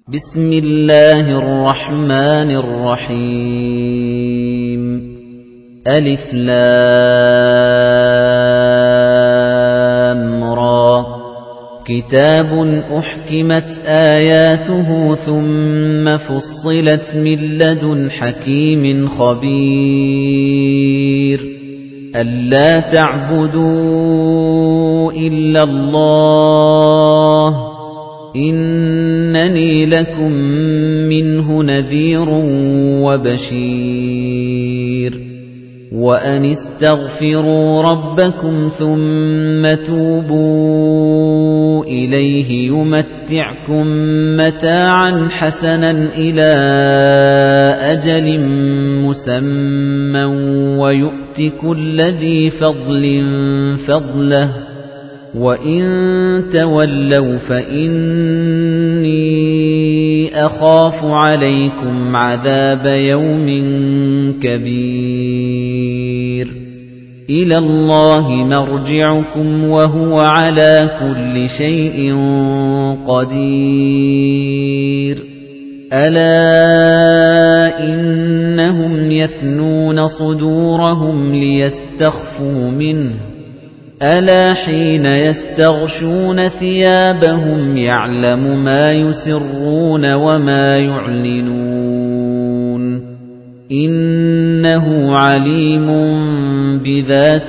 بسم الله الرحمن الرحيم ألف لام را كتاب أحكمت آياته ثم فصلت من لدن حكيم خبير ألا تعبدوا إلا الله إنني لكم منه نذير وبشير وأن استغفروا ربكم ثم توبوا إليه يمتعكم متاعا حسنا إلى أجل مسمى ويؤت كل ذي فضل فضله وَإِن تَوَلَّوْا فَإِنِّي أَخَافُ عَلَيْكُمْ عَذَابَ يَوْمٍ كَبِيرٍ إِلَى اللَّهِ مَرْجِعُكُمْ وَهُوَ عَلَى كُلِّ شَيْءٍ قَدِيرٌ أَلَا إِنَّهُمْ يَثْنُونَ صُدُورَهُمْ لِيَسْتَخْفُوا مِنْهُ ألا حين يستغشون ثيابهم يعلم ما يسرون وما يعلنون إنه عليم بذات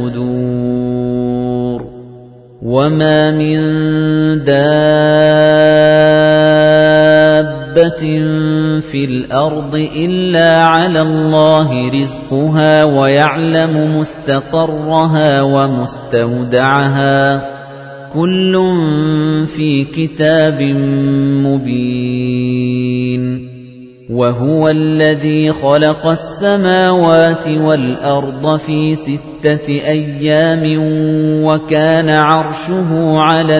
الصدور وما من دابة في الأرض إلا على الله رزقها ويعلم مستقرها ومستودعها كل في كتاب مبين وهو الذي خلق السماوات والأرض في 6 أيام وكان عرشه على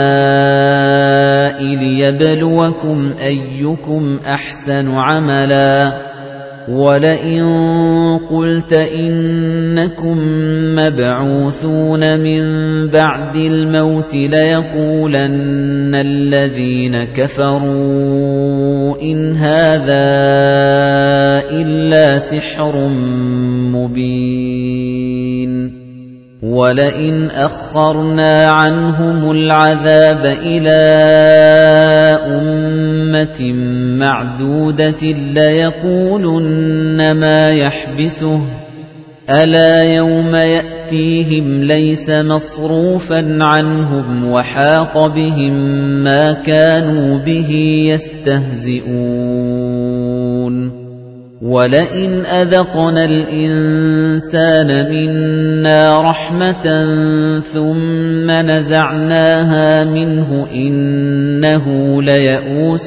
الماء ليبلوكم أيكم أحسن عملا ولئن قلت إنكم مبعوثون من بعد الموت ليقولن الذين كفروا إن هذا إلا سحر مبين ولئن أخرنا عنهم العذاب إلى أمة معدودة ليقولن ما يحبسه ألا يوم يأتيهم ليس مصروفا عنهم وحاق بهم ما كانوا به يستهزئون ولئن أذقنا الإنسان منا رحمة ثم نزعناها منه إنه ليئوس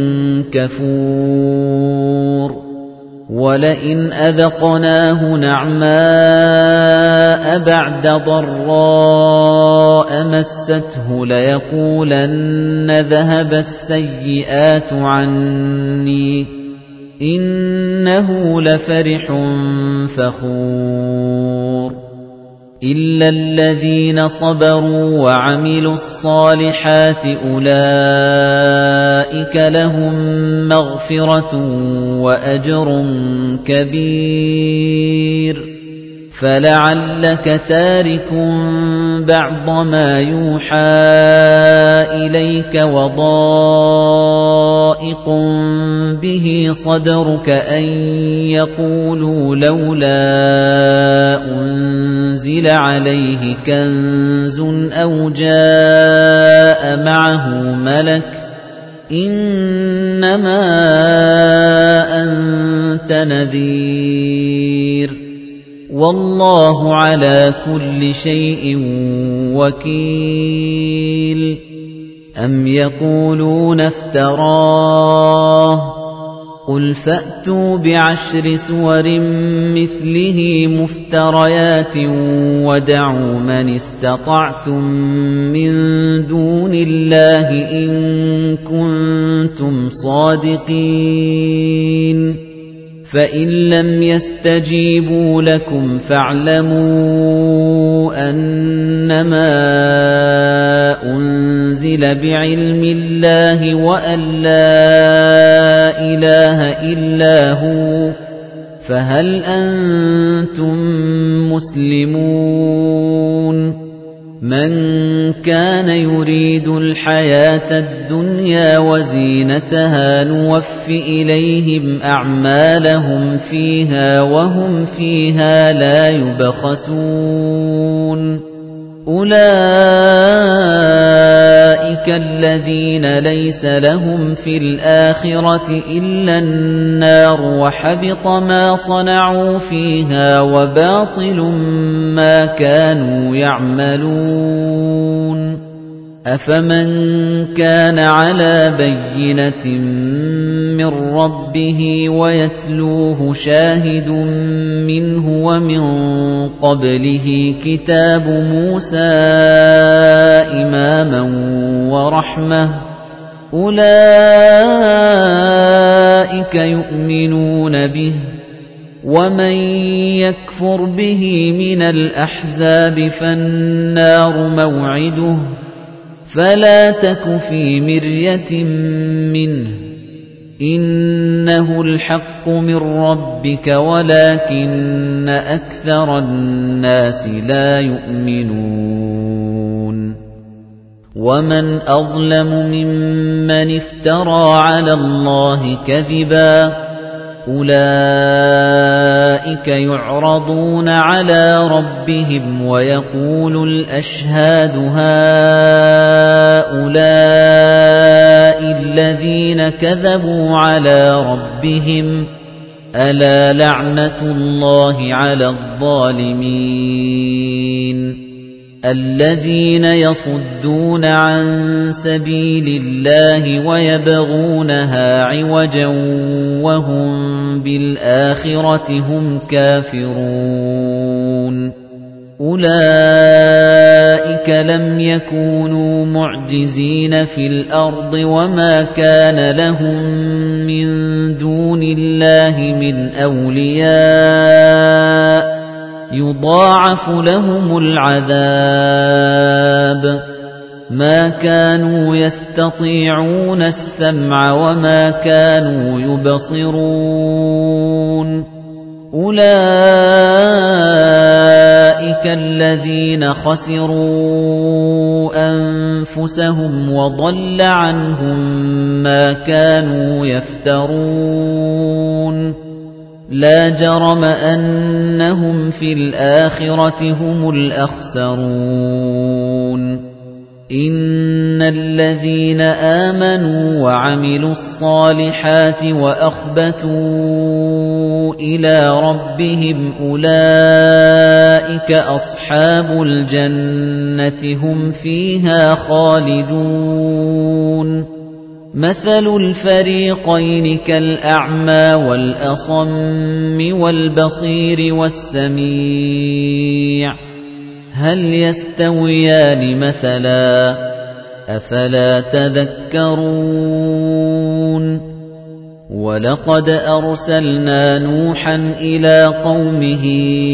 كفور ولئن أذقناه نعماء بعد ضراء مسته ليقولن ذهب السيئات عني إنه لفرح فخور إلا الذين صبروا وعملوا الصالحات أولئك لهم مغفرة وأجر كبير فلعلك تارك بعض ما يوحى إليك وضائق به صدرك أن يقولوا لولا أنزل عليه كنز أو جاء معه ملك إنما أنت نذير والله على كل شيء وكيل أم يقولون افتراه قل فأتوا بعشر سور مثله مفتريات ودعوا من استطعتم من دون الله إن كنتم صادقين فَإِن لَّمْ يَسْتَجِيبُوا لَكُمْ فَاعْلَمُوا أَنَّمَا أُنزِلَ بِعِلْمِ اللَّهِ وَأَن لَّا إِلَٰهَ إِلَّا هُوَ فَهَلْ أَنتُم مُّسْلِمُونَ مَن كَانَ يُرِيدُ الْحَيَاةَ الدُّنْيَا وَزِينَتَهَا نُوَفِّ إِلَيْهِمْ أَعْمَالَهُمْ فِيهَا وَهُمْ فِيهَا لَا يُبْخَسُونَ أُولَئِكَ الَّذِينَ لَيْسَ لَهُمْ فِي الْآخِرَةِ إِلَّا النَّارُ وَحَبِطَ مَا صَنَعُوا فِيهَا وَبَاطِلٌ مَا كَانُوا يَعْمَلُونَ أَفَمَن كَانَ عَلَى بَيِّنَةٍ مِّن رَّبِّهِ وَيَتْلُوهُ شَاهِدٌ مِّنْهُ وَمِن قَبْلِهِ كِتَابُ مُوسَىٰ إِمَامًا وَرَحْمَةً أُولَٰئِكَ يُؤْمِنُونَ بِهِ وَمَن يَكْفُرْ بِهِ مِنَ الْأَحْزَابِ فَالنَّارُ مَوْعِدُهُ فَلَا تَكُ فِي مِرْيَةٍ مِّنْهُ إِنَّهُ الْحَقُّ مِنْ رَبِّكَ وَلَكِنَّ أَكْثَرَ النَّاسِ لَا يُؤْمِنُونَ وَمَنْ أَظْلَمُ مِمَّنِ افْتَرَى عَلَى اللَّهِ كَذِبًا أُولَئِكَ يُعْرَضُونَ عَلَى رَبِّهِمْ وَيَقُولُ الْأَشْهَادُ هَؤُلَاءِ الَّذِينَ كَذَبُوا عَلَى رَبِّهِمْ أَلَا لَعْنَةُ اللَّهِ عَلَى الظَّالِمِينَ الَّذِينَ يَصُدُّونَ عَن سَبِيلِ اللَّهِ وَيَبْغُونَهَا عِوَجًا وَهُم بِالْآخِرَةِ هُمْ كَافِرُونَ أُولَئِكَ لَمْ يَكُونُوا مُعْجِزِينَ فِي الْأَرْضِ وَمَا كَانَ لَهُم مِّن دُونِ اللَّهِ مِنْ أَوْلِيَاءَ يُضَاعَفُ لَهُمُ الْعَذَابُ مَا كَانُوا يَسْتَطِيعُونَ السَّمْعَ وَمَا كَانُوا يُبْصِرُونَ أُولَئِكَ الَّذِينَ خَسِرُوا أَنفُسَهُمْ وَضَلَّ عَنْهُم مَّا كَانُوا يَفْتَرُونَ لَا جَرَمَ أَنَّهُمْ فِي الْآخِرَةِ هُمُ الْأَخْسَرُونَ إِنَّ الَّذِينَ آمَنُوا وَعَمِلُوا الصَّالِحَاتِ وَأَخْبَتُوا إِلَى رَبِّهِمْ أُولَئِكَ أَصْحَابُ الْجَنَّةِ هُمْ فِيهَا خَالِدُونَ مَثَلُ الْفَرِيقَيْنِ كَالْأَعْمَى وَالْأَصَمِّ وَالْبَصِيرِ وَالسَّمِيعِ هَلْ يَسْتَوِيَانِ مَثَلًا أَفَلَا تَذَكَّرُونَ وَلَقَدْ أَرْسَلْنَا نُوحًا إِلَى قَوْمِهِ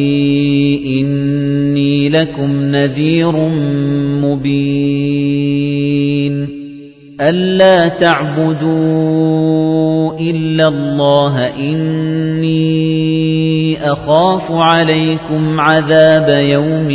إِنِّي لَكُمْ نَذِيرٌ مُبِينٌ أَلَّا تَعْبُدُوا إِلَّا اللَّهَ إِنِّي أَخَافُ عَلَيْكُمْ عَذَابَ يَوْمٍ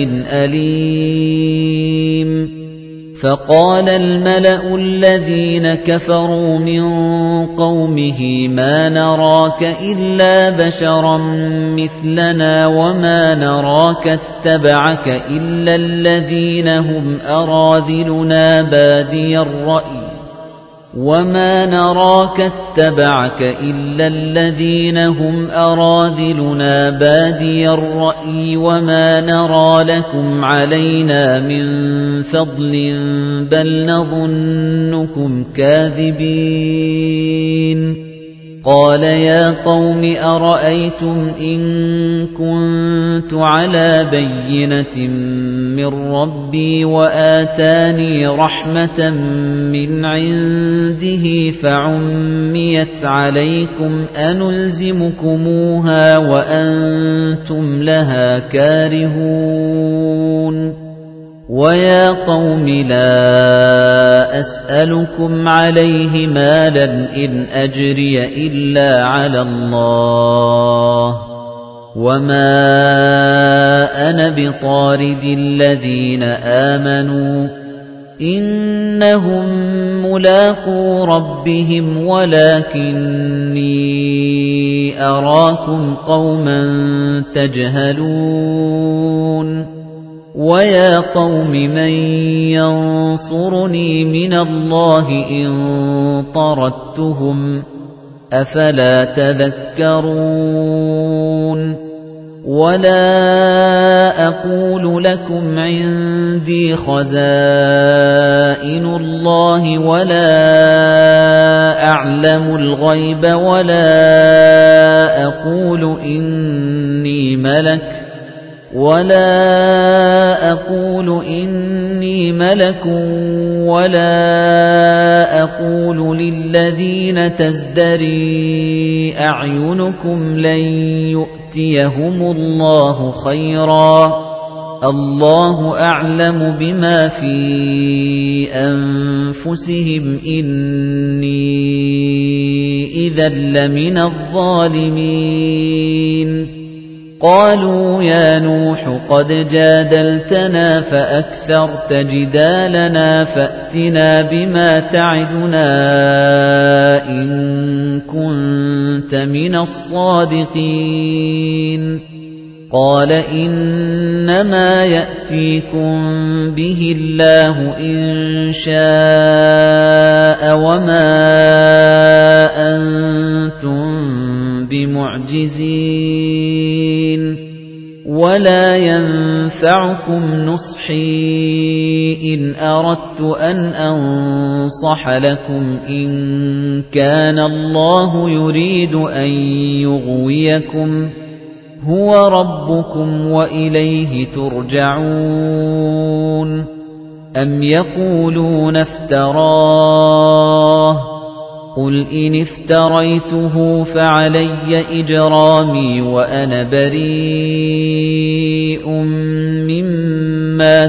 أَلِيمٍ فَقَالَ الْمَلَأُ الَّذِينَ كَفَرُوا مِنْ قَوْمِهِ مَا نَرَاكَ إِلَّا بَشَرًا مِثْلَنَا وَمَا نَرَاكَ اتَّبَعَكَ إِلَّا الَّذِينَ هُمْ أَرَاذِلُنَا بَادِيَ الرَّأْيِ وَمَا نَرَاكَ اتَّبَعَكَ إِلَّا الَّذِينَ هُمْ أَرَاذِلُنَا بَادِيَ الرَّأْيِ وَمَا نَرَى لَكُمْ عَلَيْنَا مِنْ فَضْلٍ بَلْ نَظُنُّكُمْ كَاذِبِينَ قَالَ يَا قَوْمِ أَرَأَيْتُمْ إِن كُنتُ عَلَى بَيِّنَةٍ مِّن رَّبِّي وَآتَانِي رَحْمَةً مِّنْ عِندِهِ فَعُمِّيَتْ عَلَيْكُمْ أَنُلْزِمُكُمُوهَا وَأَنتُمْ لَهَا كَارِهُونَ وَيَا قَوْمِ لَا أَسْأَلُكُمْ عَلَيْهِ مَالًا إِنْ أَجْرِيَ إِلَّا عَلَى اللَّهِ وَمَا أَنَا بِطَارِدِ الَّذِينَ آمَنُوا إِنَّهُم مُّلَاقُو رَبِّهِمْ وَلَكِنِّي أَرَاكُمْ قَوْمًا تَجْهَلُونَ وَيَا قَوْمِ مَن يَنصُرُنِي مِنَ اللَّهِ إِن طَرَدتُّهُمْ أَفَلَا تَذَكَّرُونَ وَلَا أَقُولُ لَكُمْ عِندِي خَزَائِنُ اللَّهِ وَلَا أَعْلَمُ الْغَيْبَ وَلَا أَقُولُ إِنِّي مَلَكٌ وَلَا أَقُولُ لِلَّذِينَ تَزْدَرِي أَعْيُنُكُمْ لَن يُؤْتِيَهُمُ اللَّهُ خَيْرًا اللَّهُ أَعْلَمُ بِمَا فِي أَنفُسِهِمْ إِنِّي إِذًا لَّمِنَ الظَّالِمِينَ قَالُوا يَا نُوحُ قَدْ جَادَلْتَنَا فَأَكْثَرْتَ جِدَالَنَا فَأْتِنَا بِمَا تَعِدُنَا إِن كُنتَ مِنَ الصَّادِقِينَ قَالَ إِنَّمَا يَأْتِيكُم بِهِ اللَّهُ إِن شَاءَ وَمَا أَنتُم بِمُعْجِزِينَ وَلَا يَنفَعُكُمْ نُصْحِي إِنْ أَرَدتُّ أَنْ أَنصَحَ لَكُمْ إِنْ كَانَ اللَّهُ يُرِيدُ أَنْ يُغْوِيَكُمْ هُوَ رَبُّكُمْ وَإِلَيْهِ تُرْجَعُونَ أَمْ يَقُولُونَ افْتَرَاهُ قُلْ إِنِ افْتَرَيْتُهُ فَعَلَيَّ إِجْرَامِي وَأَنَا بَرِيءٌ مِّمَّا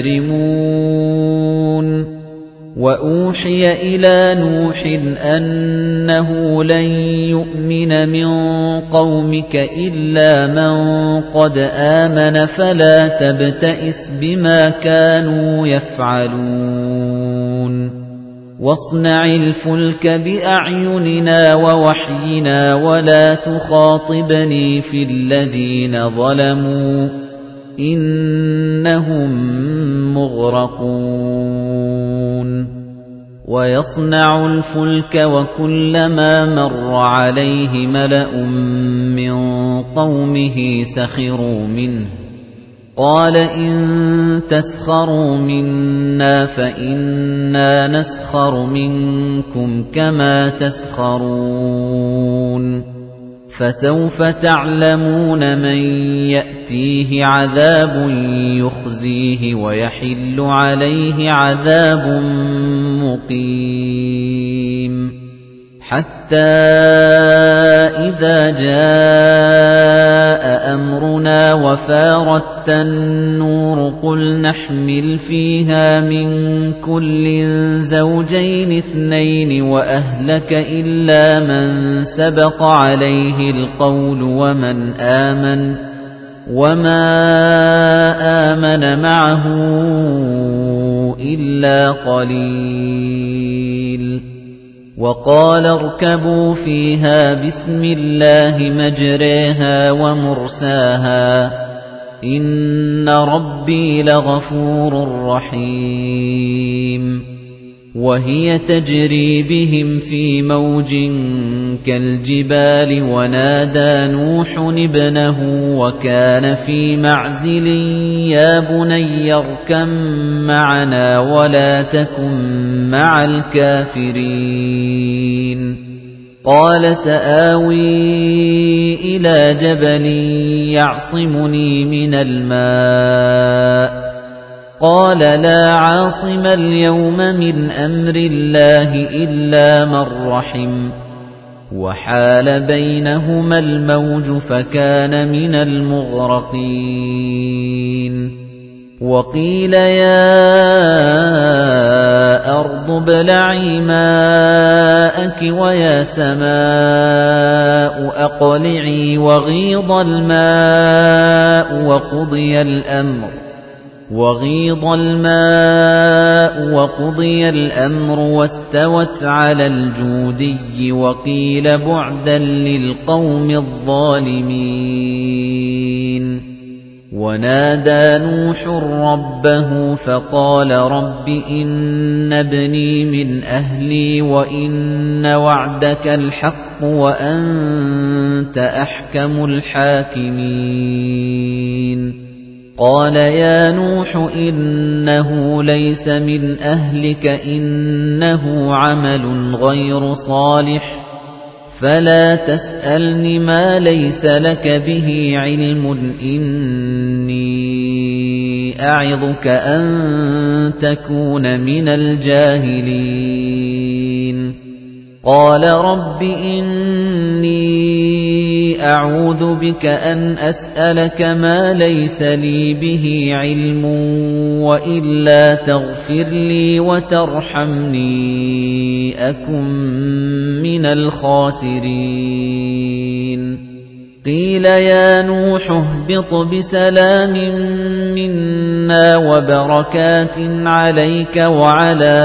تُجْرِمُونَ وَأُوحِيَ إِلَى نُوحٍ أَنَّهُ لَن يُؤْمِنَ مِن قَوْمِكَ إِلَّا مَن قَدْ آمَنَ فَلَا تَبْتَئِسْ بِمَا كَانُوا يَفْعَلُونَ وَاصْنَعِ الْفُلْكَ بِأَعْيُنِنَا وَوَحْيِنَا وَلَا تُخَاطِبْنِي فِي الَّذِينَ ظَلَمُوا إِنَّهُم مُّغْرَقُونَ وَيَصْنَعُ الْفُلْكَ وَكُلَّمَا مَرَّ عَلَيْهِ مَلَأٌ مِّن قَوْمِهِ سَخِرُوا مِنْهُ قَالَ إِن تَسْخَرُوا مِنَّا فَإِنَّا نَسْخَرُ مِنكُمْ كَمَا تَسْخَرُونَ فَسَوْفَ تَعْلَمُونَ مَن يَأْتِيهِ عَذَابٌ يُخْزِيهِ وَيَحِلُّ عَلَيْهِ عَذَابٌ مُّقِيمٌ حَتَّى إِذَا جَاءَ أَمْرُنَا وَفَارَتِ النُّورُ قُلْ نَحْمِلُ فِيهَا مِن كُلٍّ زَوْجَيْنِ اثْنَيْنِ وَأَهْلَكَ إِلَّا مَن سَبَقَ عَلَيْهِ الْقَوْلُ وَمَا آمَنَ مَعَهُ إِلَّا قَلِيلٌ وَقَالَ ارْكَبُوا فِيهَا بِسْمِ اللَّهِ مَجْرَاهَا وَمُرْسَاهَا إِنَّ رَبِّي لَغَفُورٌ رَّحِيمٌ وَهِيَ تَجْرِي بِهِمْ فِي مَوْجٍ كَالْجِبَالِ وَنَادَى نُوحٌ ابْنَهُ وَكَانَ فِي مَعْزِلٍ يَا بُنَيَّ ارْكَب مَّعَنَا وَلَا تَكُن مَّعَ الْكَافِرِينَ قَالَ سَآوِي إِلَى جَبَلٍ يَعْصِمُنِي مِنَ الْمَاءِ قَالَ لَا عَاصِمَ الْيَوْمَ مِنْ أَمْرِ اللَّهِ إِلَّا مَنْ رَحِمَ وَحَالَ بَيْنَهُمَا الْمَوْجُ فَكَانَ مِنَ الْمُغْرَقِينَ وَقِيلَ يَا أَرْضُ ابْلَعِي مَاءَكِ وَيَا سَمَاءُ أَقْلِعِي وَغِيضَ الْمَاءُ وَقُضِيَ الْأَمْرُ وَاسْتَوَتْ عَلَى الْجُودِيِّ وَقِيلَ بُعْدًا لِلْقَوْمِ الظَّالِمِينَ وَنَادَى نُوحٌ رَبَّهُ فَقَالَ رَبِّ إِنَّ ابْنِي مِنْ أَهْلِي وَإِنَّ وَعْدَكَ الْحَقُّ وَأَنْتَ أَحْكَمُ الْحَاكِمِينَ قَالَ يَا نُوحُ إِنَّهُ لَيْسَ مِنْ أَهْلِكَ إِنَّهُ عَمَلٌ غَيْرُ صَالِحٍ فَلَا تَسْأَلْنِ مَا لَيْسَ لَكَ بِهِ عِلْمٌ إِنِّي أَعِظُكَ أَن تَكُونَ مِنَ الْجَاهِلِينَ قَالَ رَبِّ إِنِّي أَعُوذُ بِكَ أَنْ أَسْأَلَكَ مَا لَيْسَ لِي بِهِ عِلْمٌ وَإِلَّا تَغْفِرْ لِي وَتَرْحَمْنِي أَكُنْ مِنَ الْخَاسِرِينَ قِيلَ يَا نُوحُ اهْبِطْ بِسَلَامٍ مِنَّا وَبَرَكَاتٍ عَلَيْكَ وَعَلَى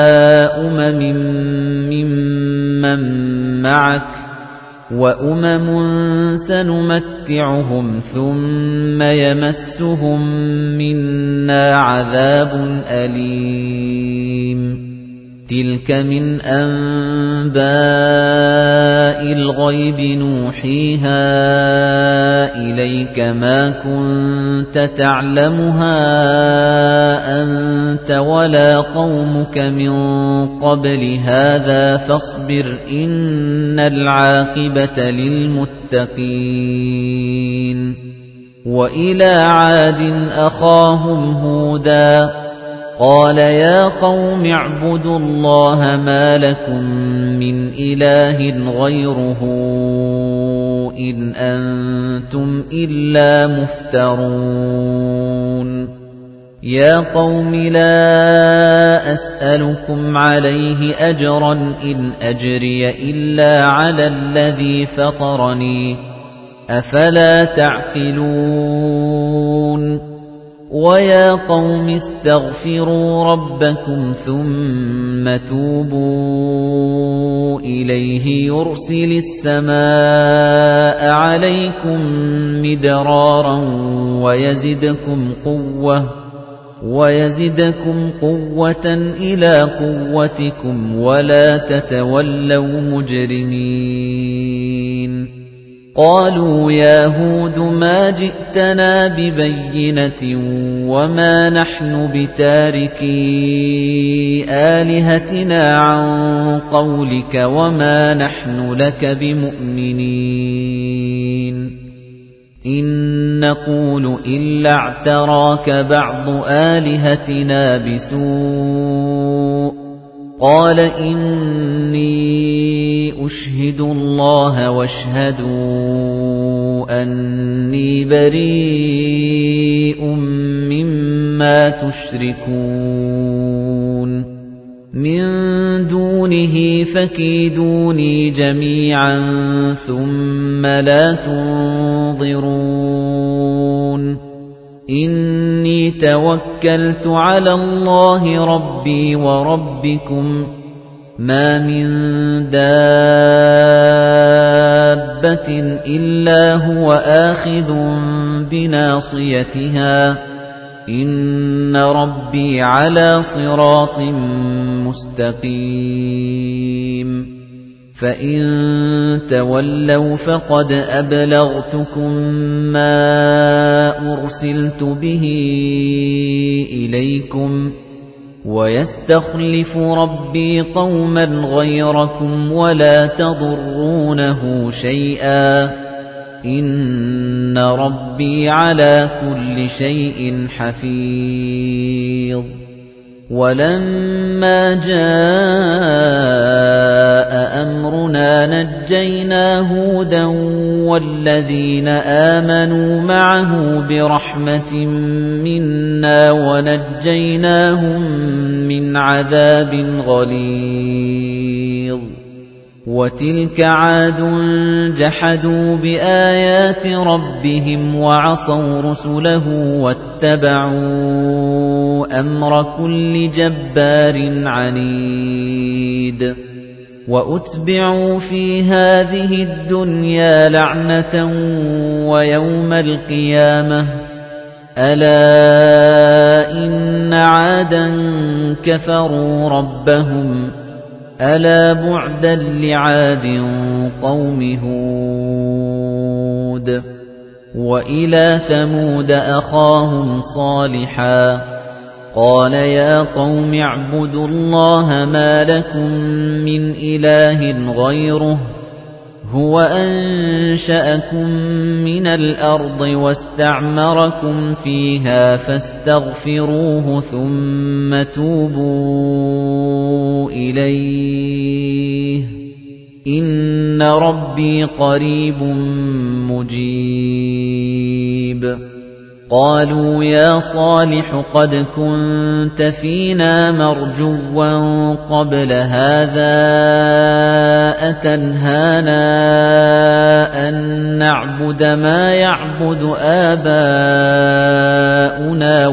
مِمَّن مَّعَكَ وَأُمَمٌ سَنُمَتِّعُهُمْ ثُمَّ يَمَسُّهُم مِّنَّا عَذَابٌ أَلِيمٌ تِلْكَ مِنْ أَنبَاءِ الْغَيْبِ نُوحِيهَا إِلَيْكَ مَا كُنتَ تَعْلَمُهَا أَنْتَ وَلَا قَوْمُكَ مِنْ قَبْلِ هَذَا فَاصْبِرْ إِنَّ الْعَاقِبَةَ لِلْمُتَّقِينَ وَإِلَى عَادٍ أَخَاهُمْ هُودًا قَالَ يَا قَوْمِ اعْبُدُوا اللَّهَ مَا لَكُمْ مِنْ إِلَٰهٍ غَيْرُهُ إِنْ أَنْتُمْ إِلَّا مُفْتَرُونَ يَا قَوْمِ لَا أَسْأَلُكُمْ عَلَيْهِ أَجْرًا إِنْ أَجْرِيَ إِلَّا عَلَى الَّذِي فَطَرَنِي أَفَلَا تَعْقِلُونَ وَيَا قَوْمِ اسْتَغْفِرُوا رَبَّكُمْ ثُمَّ تُوبُوا إِلَيْهِ يُرْسِلِ السَّمَاءَ عَلَيْكُمْ مِدْرَارًا وَيَزِدْكُمْ قُوَّةً إِلَى قُوَّتِكُمْ وَلَا تَتَوَلَّوْا مُجْرِمِينَ قَالُوا يَا هُودُ مَا جِئْتَنَا بِبَيِّنَةٍ وَمَا نَحْنُ بِتَارِكِي آلِهَتِنَا عَن قَوْلِكَ وَمَا نَحْنُ لَكَ بِمُؤْمِنِينَ إِن نَّقُولُ إِلَّا اعْتَرَاكَ بَعْضُ آلِهَتِنَا بِسُوءٍ قَالَ إِنِّي أُشْهِدُ اللَّهَ وَاشْهَدُوا أَنِّي بَرِيءٌ مِّمَّا تُشْرِكُونَ مِن دُونِهِ فَكِيدُونِي جَمِيعًا ثُمَّ لَا تُنظِرُونِ إِنِّي تَوَكَّلْتُ عَلَى اللَّهِ رَبِّي وَرَبِّكُمْ مَا مِن دَابَّةٍ إِلَّا هُوَ آخِذٌ بِنَاصِيَتِهَا إِنَّ رَبِّي عَلَى صِرَاطٍ مُسْتَقِيمٍ فَإِن تَوَلَّوْا فَقَدْ أَبْلَغْتُكُم مَّا أُرْسِلْتُ بِهِ إِلَيْكُمْ وَيَسْتَخْلِفُ رَبِّي قَوْمًا غَيْرَكُمْ وَلَا تَضُرُّونَهُ شَيْئًا إِنَّ رَبِّي عَلَى كُلِّ شَيْءٍ حَفِيظٌ وَلَمَّا جَاءَ أَمْرُنَا نَجَّيْنَا هُودًا وَالَّذِينَ آمَنُوا مَعَهُ بِرَحْمَةٍ مِنَّا وَنَجَّيْنَاهُم مِّنْ عَذَابٍ غَلِيظٍ وَتِلْكَ عَادٌ جَحَدُوا بِآيَاتِ رَبِّهِمْ وَعَصَوْا رُسُلَهُ وَاتَّبَعُوا أَمْرَ كُلِّ جَبَّارٍ عَنِيدٍ وَأُتْبِعُوا فِي هَذِهِ الدُّنْيَا لَعْنَةً وَيَوْمَ الْقِيَامَةِ أَلَا إِنَّ عَادًا كَفَرُوا رَبَّهُمْ أَلَا بُعْدًا لِعَادٍ قَوْمِ هُودٍ وَإِلَى ثَمُودَ أَخَاهُمْ صَالِحًا قَالَ يَا قَوْمِ اعْبُدُوا اللَّهَ مَا لَكُمْ مِنْ إِلَٰهٍ غَيْرُهُ هُوَ أَنشَأَكُم مِّنَ الْأَرْضِ وَاسْتَعْمَرَكُمْ فِيهَا فَاسْتَغْفِرُوهُ ثُمَّ تُوبُوا إِلَيْهِ إِنَّ رَبِّي قَرِيبٌ مُّجِيبٌ قَالُوا يَا صَالِحُ قَدْ كُنتَ فِينَا مَرْجُوًّا قَبْلَ هَٰذَا أَتَنْهَانَا أَن نَّعْبُدَ مَا يَعْبُدُ آبَاؤُنَا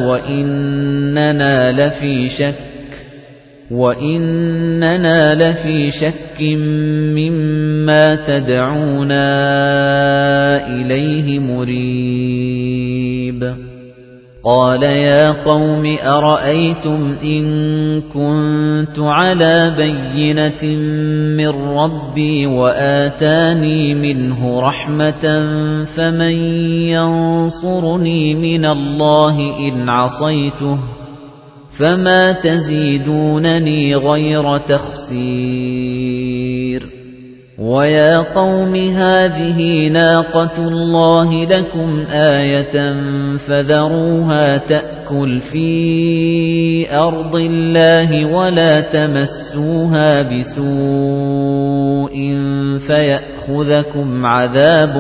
وَإِنَّنَا لَفِي شَكٍّ مِّمَّا تَدْعُونَا إِلَيْهِ مُرِيبٍ قَالَ يَا قَوْمِ أَرَأَيْتُمْ إِن كُنتُ عَلَىٰ بَيِّنَةٍ مِّن رَّبِّي وَآتَانِي مِنْهُ رَحْمَةً فَمَن يَنصُرُنِي مِنَ اللَّهِ إِنْ عَصَيْتُهُ فَمَا تَزِيدُونَنِي غَيْرَ تَخْسِيرٍ وَيَا قَوْمِ هَٰذِهِ نَاقَةُ اللَّهِ لَكُمْ آيَةً فَذَرُوهَا تَأْكُلْ فِي أَرْضِ اللَّهِ وَلَا تَمَسُّوهَا بِسُوءٍ فَيَأْخُذَكُمْ عَذَابٌ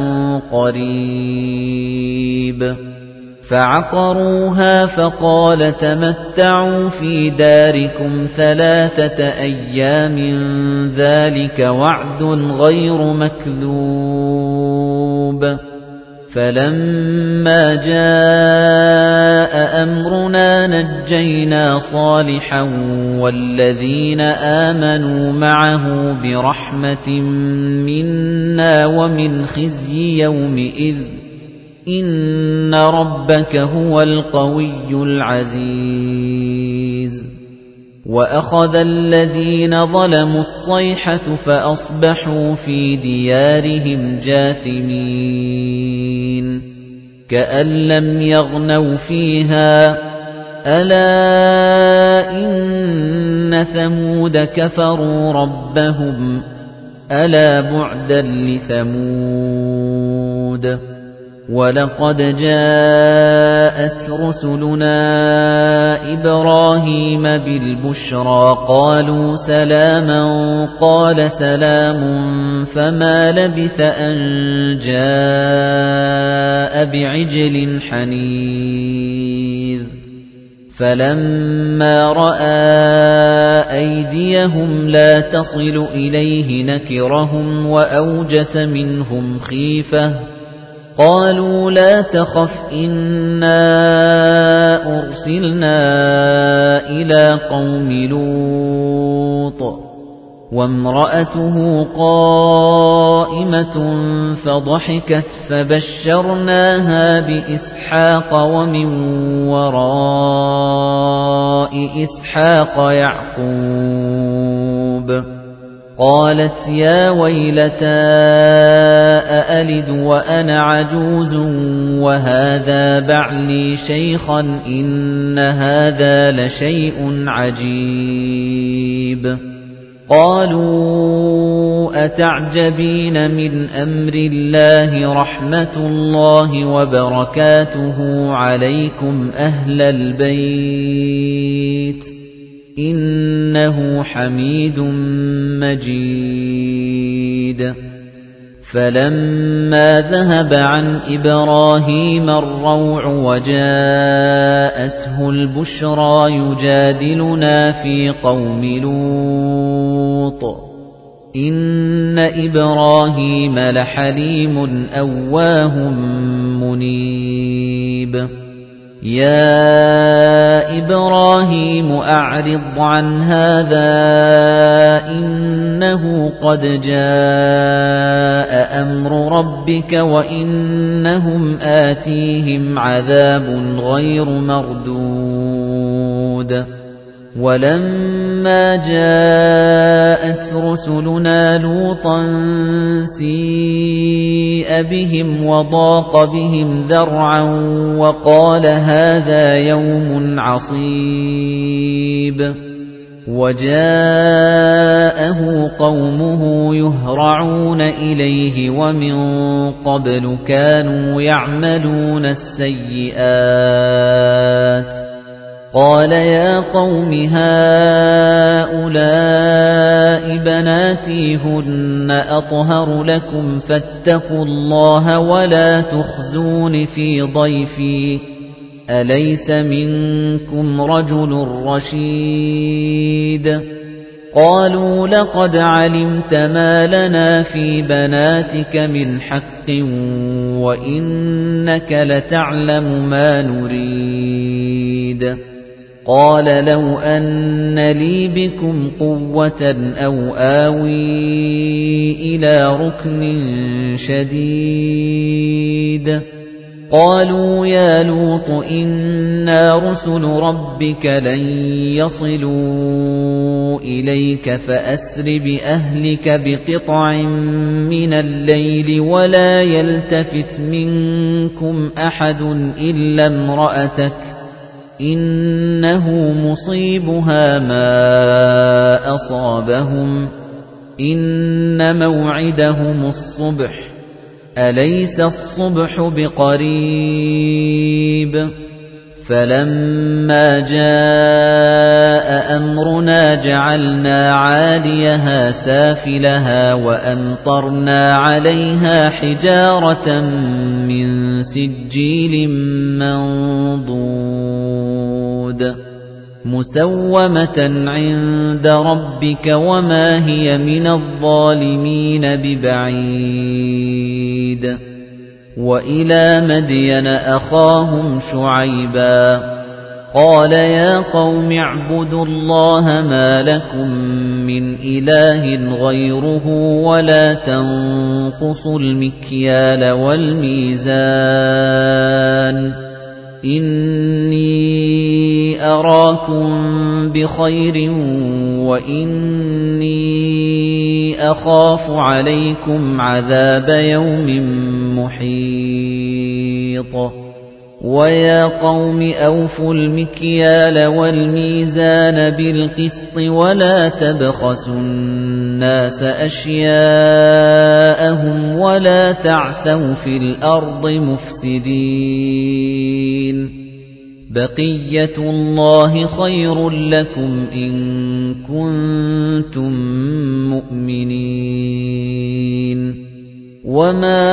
قَرِيبٌ فَعَقَرُوهَا فَقَالَ تَمَتَّعُوا فِي دَارِكُمْ 3 أَيَّامٍ ذَلِكَ وَعْدٌ غَيْرُ مَكْذُوبٍ فَلَمَّا جَاءَ أَمْرُنَا نَجَّيْنَا صَالِحًا وَالَّذِينَ آمَنُوا مَعَهُ بِرَحْمَةٍ مِنَّا وَمِنْ خِزْيِ يَوْمِئِذٍ إِنَّ رَبَّكَ هُوَ الْقَوِيُّ الْعَزِيزُ وَأَخَذَ الَّذِينَ ظَلَمُوا الصَّيْحَةُ فَأَصْبَحُوا فِي دِيَارِهِمْ جَاثِمِينَ كَأَن لَّمْ يَغْنَوْا فِيهَا أَلَا إِنَّ ثَمُودَ كَفَرُوا رَبَّهُمْ أَلَا بُعْدًا لِثَمُودَ وَلَقَدْ جَاءَتْ رُسُلُنَا إِبْرَاهِيمَ بِالْبُشْرَىٰ قَالُوا سَلَامًا قَالَ سَلَامٌ فَمَا لَبِثَ أَن جَاءَ بِعِجْلٍ حَنِيذٍ فَلَمَّا رَأَىٰ أَيْدِيَهُمْ لَا تَصِلُ إِلَيْهِ نَكِرَهُمْ وَأَوْجَسَ مِنْهُمْ خِيفَةً قَالُوا لَا تَخَفْ إِنَّا أُرْسِلْنَا إِلَىٰ قَوْمِ لُوطٍ وَامْرَأَتُهُ قَائِمَةٌ فَضَحِكَتْ فَبَشَّرْنَاهَا بِإِسْحَاقَ وَمِن وَرَاءِ إِسْحَاقَ يَعْقُوبَ قالت يا ويلتى أألد وأنا عجوز وهذا بعلي شيخا إن هذا لشيء عجيب قالوا أتعجبين من أمر الله رحمة الله وبركاته عليكم أهل البيت إنه حميد مجيد فلما ذهب عن إبراهيم الروع وجاءته البشرى يجادلنا في قوم لوط إن إبراهيم لحليم أواه منيب يا إبراهيم أعرض عن هذا إنه قد جاء أمر ربك وإنهم آتيهم عذاب غير مردود ولما جاءت رسلنا لوطا سيء بهم وضاق بهم ذرعا وقال هذا يوم عصيب وجاءه قومه يهرعون إليه ومن قبل كانوا يعملون السيئات قال يا قوم هؤلاء بناتي هن أطهر لكم فاتقوا الله ولا تخزون في ضيفي أليس منكم رجل رشيد قالوا لقد علمت ما لنا في بناتك من حق وإنك لتعلم ما نريد قال لو أن لي بكم قوة أو آوي إلى ركن شديد قالوا يا لوط إنا رسل ربك لن يصلوا إليك فأسر بأهلك بقطع من الليل ولا يلتفت منكم أحد إلا امرأتك إنه مصيبها ما أصابهم إن موعدهم الصبح أليس الصبح بقريب فلما جاء أمرنا جعلنا عاليها سافلها وأمطرنا عليها حجارة من سجيل منضود مسومة عند ربك وما هي من الظالمين ببعيد وإلى مدين أخاهم شعيبا قال يا قوم اعبدوا الله ما لكم من إله غيره ولا تنقصوا المكيال والميزان إني أراكم بخير وإني أخاف عليكم عذاب يوم محيط ويا قوم أوفوا المكيال والميزان بالقسط ولا تبخسوا الناس أشياءهم ولا تعثوا في الأرض مفسدين بقية الله خير لكم إن كنتم مؤمنين وما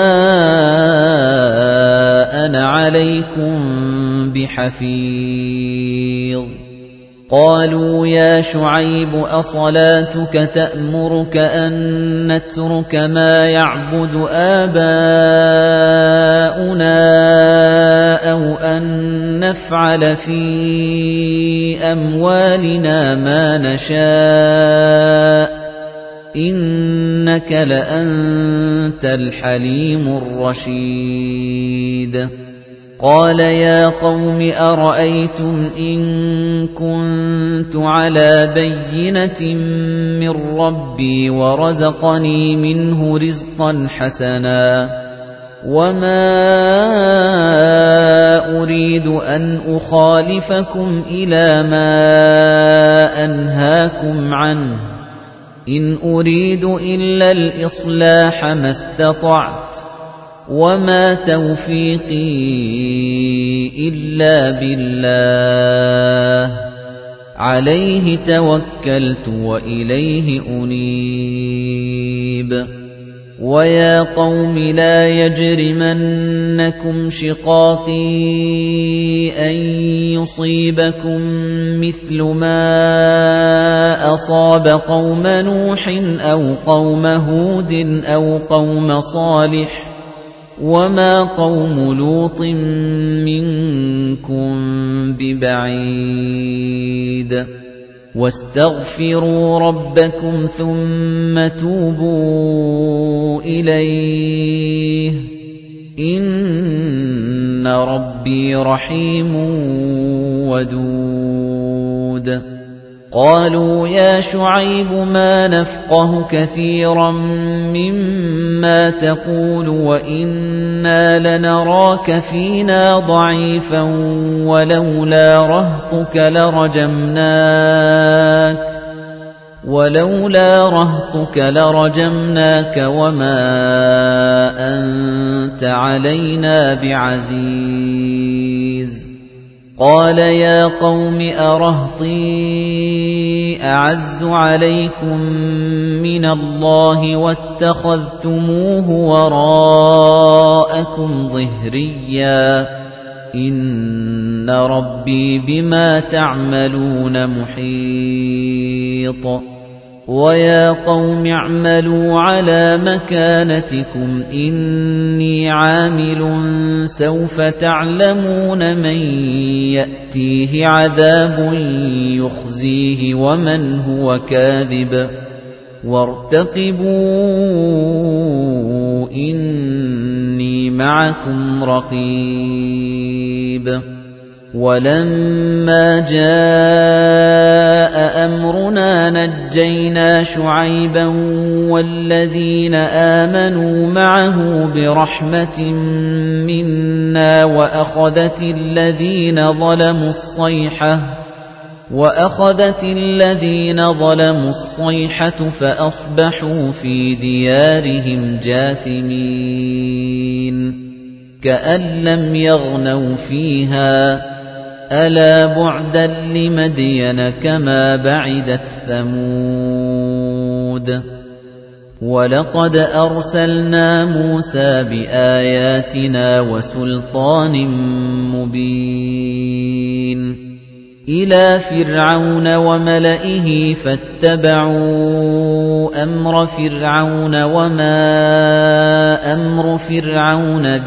أنا عليكم بحفيظ قالوا يا شعيب أصلاتك تأمرك أن نترك ما يعبد آباؤنا أو أن نفعل في أموالنا ما نشاء إنك لأنت الحليم الرشيد قَالَ يَا قَوْمِ أَرَأَيْتُمْ إِن كُنتُ عَلَى بَيِّنَةٍ مِّن رَّبِّي وَرَزَقَنِي مِنْهُ رِزْقًا حَسَنًا وَمَا أُرِيدُ أَنْ أُخَالِفَكُمْ إِلَىٰ مَا أَنْهَاكُمْ عَنْهُ إِنْ أُرِيدُ إِلَّا الْإِصْلَاحَ مَا اسْتَطَعْتُ وَمَا تَوْفِيقِي إِلَّا بِاللَّهِ عَلَيْهِ تَوَكَّلْتُ وَإِلَيْهِ أُنِيبُ وَيَا قَوْمِ لَا يَجْرِمَنَّكُمْ شِقَاقِي أَن يُصِيبَكُم مِّثْلُ مَا أَصَابَ قَوْمَ نُوحٍ أَوْ قَوْمَ هُودٍ أَوْ قَوْمَ صَالِحٍ وَمَا قَوْمُ لُوطٍ مِّنكُم بِبَعِيدٍ وَاسْتَغْفِرُوا رَبَّكُمْ ثُمَّ تُوبُوا إِلَيْهِ إِنَّ رَبِّي رَحِيمٌ وَدُودٌ قَالُوا يَا شُعَيْبُ مَا نَفْقَهُ كَثِيرًا مِّمَّا تَقُولُ وَإِنَّا لَنَرَاكَ فِينَا ضَعِيفًا وَلَوْلَا رَهْطُكَ لَرَجَمْنَاكَ وَمَا أَنتَ عَلَيْنَا بِعَزِيزٍ قَالَ يَا قَوْمِ أَرَهْطِي أَعَزُّ عَلَيْكُمْ مِنَ اللَّهِ وَاتَّخَذْتُمُوهُ وَرَاءَكُمْ ظِهْرِيًّا إِنَّ رَبِّي بِمَا تَعْمَلُونَ مُحِيطٌ وَيَا قَوْمِ اعْمَلُوا عَلَى مَكَانَتِكُمْ إِنِّي عَامِلٌ سَوْفَ تَعْلَمُونَ مَن يَأْتِيهِ عَذَابٌ يُخْزِيهِ وَمَنْ هُوَ كَاذِبٌ وَارْتَقِبُوا إِنِّي مَعَكُمْ رَقِيبٌ وَلَمَّا جَاءَ أَمْرُنَا نَجَّيْنَا شُعَيْبًا وَالَّذِينَ آمَنُوا مَعَهُ بِرَحْمَةٍ مِنَّا وَأَخَذَتِ الَّذِينَ ظَلَمُوا الصَّيْحَةُ فَأَصْبَحُوا فِي دِيَارِهِمْ جَاثِمِينَ كَأَن لَّمْ يَغْنَوْا فِيهَا أَلَا بُعْدًا لِّمَدْيَنَ كَمَا بَعِدَتْ ثَمُودُ وَلَقَدْ أَرْسَلْنَا مُوسَىٰ بِآيَاتِنَا وَسُلْطَانٍ مُّبِينٍ إِلَى فِرْعَوْنَ وَمَلَئِهِ فَاتَّبَعُوا أَمْرَ فِرْعَوْنَ وَمَا أَمْرُ فِرْعَوْنَ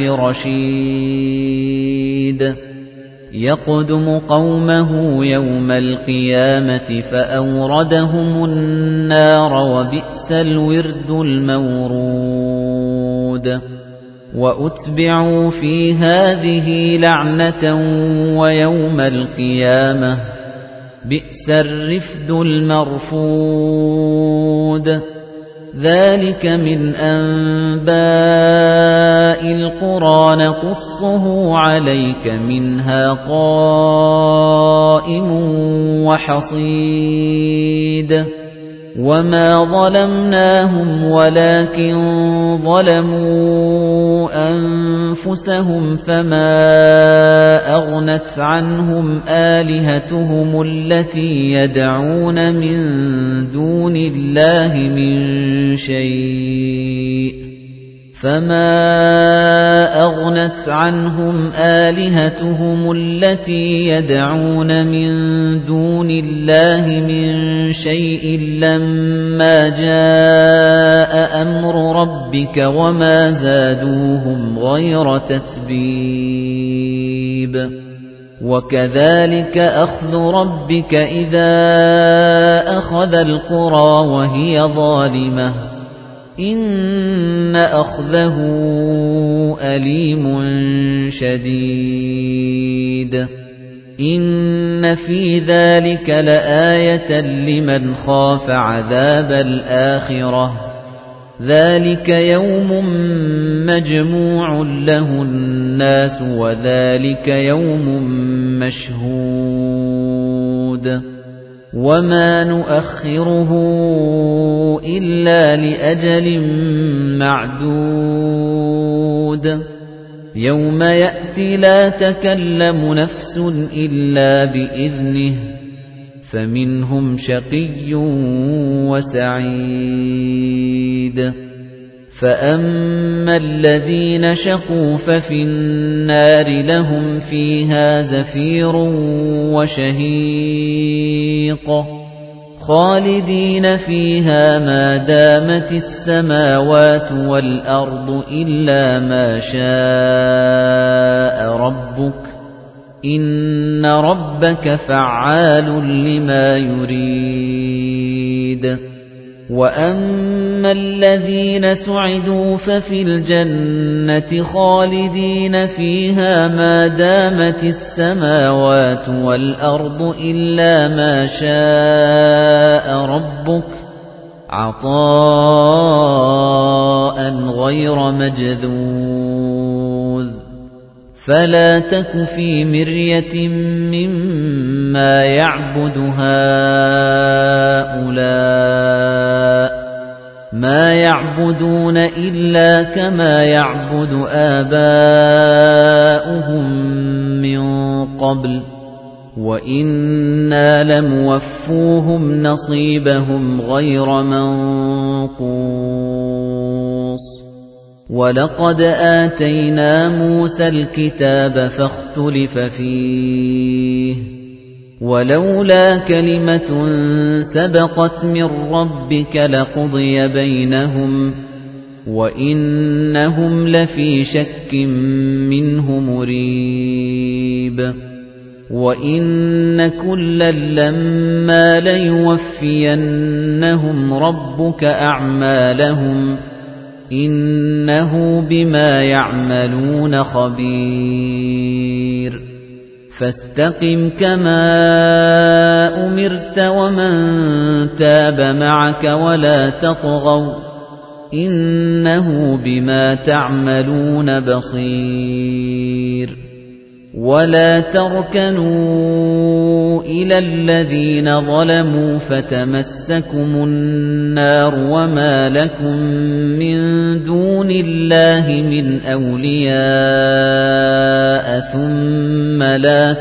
بِرَشِيدٍ يَقْدُمُ قَوْمَهُ يَوْمَ الْقِيَامَةِ فَأَوْرَدَهُمُ النَّارَ وَبِئْسَ الْوِرْدُ الْمَوْرُودُ وَأُتْبِعُوا فِي هَٰذِهِ لَعْنَةً وَيَوْمَ الْقِيَامَةِ بِئْسَ الرِّفْدُ الْمَرْفُودُ ذَلِكَ مِنْ أَنبَاءِ الْقُرَىٰ نَقُصُّهُ عَلَيْكَ مِنْهَا قَائِمٌ وَحَصِيدٌ وَمَا ظَلَمْنَاهُمْ وَلَكِن ظَلَمُوا أَنفُسَهُمْ فَمَا أَغْنَتْ عَنْهُمْ آلِهَتُهُمُ الَّتِي يَدْعُونَ مِن دُونِ اللَّهِ مِن شَيْءٍ لَّمَّا جَاءَ أَمْرُ رَبِّكَ وَمَا زَادُوهُمْ غَيْرَ تَتْبِيبٍ وَكَذَلِكَ أَخْذُ رَبِّكَ إِذَا أَخَذَ الْقُرَىٰ وَهِيَ ظَالِمَةٌ إِنَّ أَخْذَهُ أليم شديد إن في ذلك لآية لمن خاف عذاب الآخرة ذلك يوم مجموع له الناس وذلك يوم مشهود وما نؤخره إلا لأجل معدود يوم يأتي لا تكلم نفس إلا بإذنه فمنهم شقي وسعيد فأما الذين شقوا ففي النار لهم فيها زفير وشهيق خالدين فيها ما دامت السماوات والأرض إلا ما شاء ربك إن ربك فعال لما يريد وأما الذين سعدوا ففي الجنة خالدين فيها ما دامت السماوات والأرض إلا ما شاء ربك عطاء غير مجذوذ فلا تك في مرية مما يعبد هؤلاء ما يعبدون إلا كما يعبد آباؤهم من قبل وإنا لموفوهم نصيبهم غير منقوص وَلَقَدْ آتَيْنَا مُوسَى الْكِتَابَ فَاخْتُلِفَ فِيهِ وَلَوْلَا كَلِمَةٌ سَبَقَتْ مِنْ رَبِّكَ لَقُضِيَ بَيْنَهُمْ وَإِنَّهُمْ لَفِي شَكٍّ مِّنْهُ مُرِيبٍ وَإِنَّ كُلًّا لَّمَّا لَيُوَفِّيَنَّهُمْ رَبُّكَ أَعْمَالَهُمْ إِنَّهُ بِمَا يَعْمَلُونَ خَبِيرٌ فَاسْتَقِمْ كَمَا أُمِرْتَ وَمَن تَابَ مَعَكَ وَلَا تَطْغَوْا إِنَّهُ بِمَا تَعْمَلُونَ بَصِيرٌ وَلَا تَرْكَنُوا إِلَى الَّذِينَ ظَلَمُوا فَتَمَسَّكُمُ النَّارُ وَمَا لَكُم مِّن دُونِ اللَّهِ مِنْ أَوْلِيَاءَ ثُمَّ لَا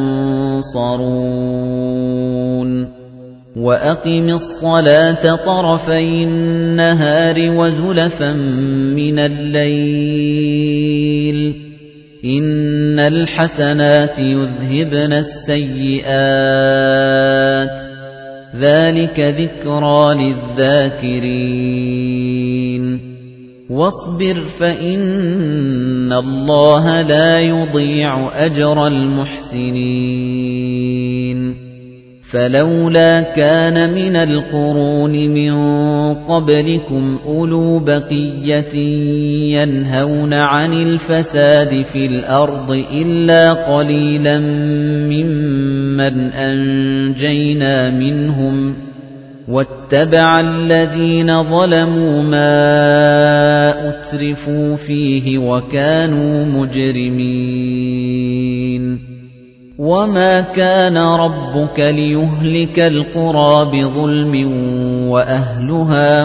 تُنصَرُونَ وَأَقِمِ الصَّلَاةَ طَرَفَيِ النَّهَارِ وَزُلَفًا مِّنَ اللَّيْلِ إِنَّ الْحَسَنَاتِ يُذْهِبْنَ السَّيِّئَاتِ ذَلِكَ ذِكْرَى لِلذَّاكِرِينَ وَاصْبِرْ فَإِنَّ اللَّهَ لَا يُضِيعُ أَجْرَ الْمُحْسِنِينَ فَلَوْلَا كَانَ مِنَ الْقُرُونِ مِن قَبْلِكُمْ أُولُو بَقِيَّةٍ يَنْهَوْنَ عَنِ الْفَسَادِ فِي الْأَرْضِ إِلَّا قَلِيلًا مِّمَّنْ أَنجَيْنَا مِنْهُمْ وَاتَّبَعَ الَّذِينَ ظَلَمُوا مَا أُتْرِفُوا فِيهِ وَكَانُوا مُجْرِمِينَ وَمَا كَانَ رَبُّكَ لِيُهْلِكَ الْقُرَى بِظُلْمٍ وَأَهْلُهَا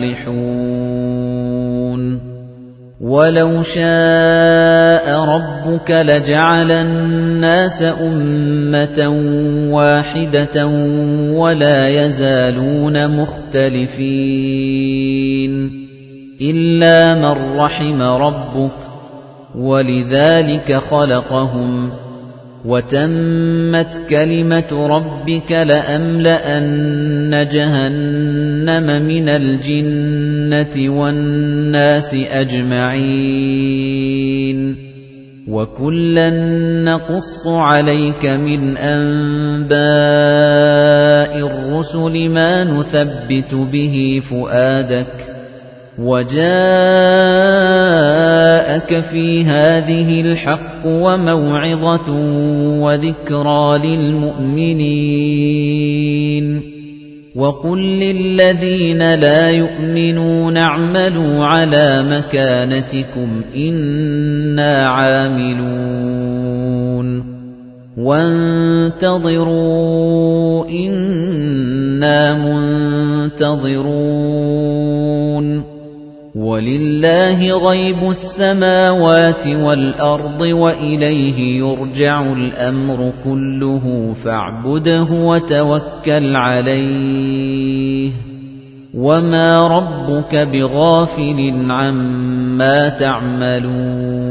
مُصْلِحُونَ وَلَوْ شَاءَ رَبُّكَ لَجَعَلَ النَّاسَ أُمَّةً وَاحِدَةً وَلَا يَزَالُونَ مُخْتَلِفِينَ إِلَّا مَن رَّحِمَ رَبُّكَ وَلِذَلِكَ خَلَقَهُمْ وَتَمَّتْ كَلِمَةُ رَبِّكَ لَأَمْلَأَنَّ جَهَنَّمَ مِنَ الْجِنَّةِ وَالنَّاسِ أَجْمَعِينَ وَكُلًّا نَّقُصُّ عَلَيْكَ مِنْ أَنبَاءِ الرُّسُلِ مَا نُثَبِّتُ بِهِ فُؤَادَكَ وَجَاءَكَ جَاءَكَ فِي هَٰذِهِ الْحَقُّ وَمَوْعِظَةٌ وَذِكْرَىٰ لِلْمُؤْمِنِينَ وَقُل لِّلَّذِينَ لَا يُؤْمِنُونَ اعْمَلُوا عَلَىٰ مَكَانَتِكُمْ إِنَّا عَامِلُونَ وَانتَظِرُوا إِنَّا مُنتَظِرُونَ وَلِلَّهِ غَيْبُ السَّمَاوَاتِ وَالْأَرْضِ وَإِلَيْهِ يُرْجَعُ الْأَمْرُ كُلُّهُ فَاعْبُدْهُ وَتَوَكَّلْ عَلَيْهِ وَمَا رَبُّكَ بِغَافِلٍ عَمَّا تَعْمَلُونَ